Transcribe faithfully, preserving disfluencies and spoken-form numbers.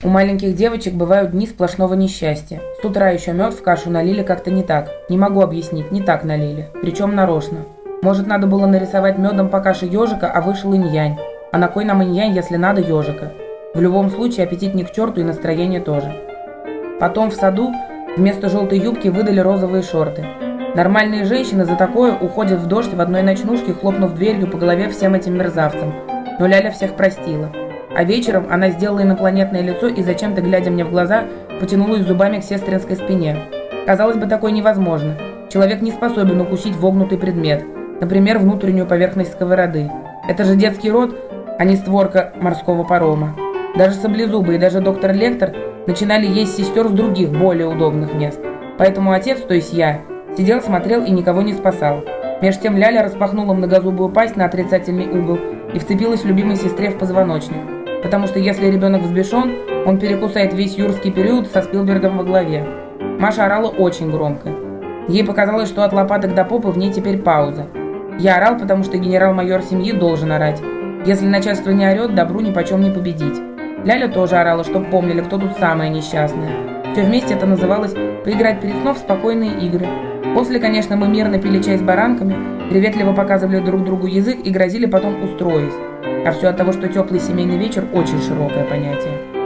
У маленьких девочек бывают дни сплошного несчастья. С утра еще мед в кашу налили как-то не так. Не могу объяснить, не так налили. Причем нарочно. Может, надо было нарисовать медом по каше ежика, а вышел инь-янь. А на кой нам инь-янь, если надо ежика? В любом случае, аппетит ни к черту и настроение тоже. Потом в саду вместо желтой юбки выдали розовые шорты. Нормальные женщины за такое уходят в дождь в одной ночнушке, хлопнув дверью по голове всем этим мерзавцам. Но Ляля всех простила. А вечером она сделала инопланетное лицо и, зачем-то глядя мне в глаза, потянулась зубами к сестринской спине. Казалось бы, такое невозможно. Человек не способен укусить вогнутый предмет, например, внутреннюю поверхность сковороды. Это же детский рот, а не створка морского парома. Даже саблезубы и даже доктор Лектор начинали есть сестер с других, более удобных мест. Поэтому отец, то есть я, сидел, смотрел и никого не спасал. Меж тем Ляля распахнула многозубую пасть на отрицательный угол и вцепилась любимой сестре в позвоночник. Потому что если ребенок взбешен, он перекусает весь юрский период со Спилбергом во главе. Маша орала очень громко. Ей показалось, что от лопаток до попы в ней теперь пауза. Я орал, потому что генерал-майор семьи должен орать. Если начальство не орет, добру нипочем не победить. Ляля тоже орала, чтоб помнили, кто тут самая несчастная. Все вместе это называлось «поиграть перед сном в спокойные игры». После, конечно, мы мирно пили чай с баранками, приветливо показывали друг другу язык и грозили потом устроить. А все от того, что теплый семейный вечер – очень широкое понятие.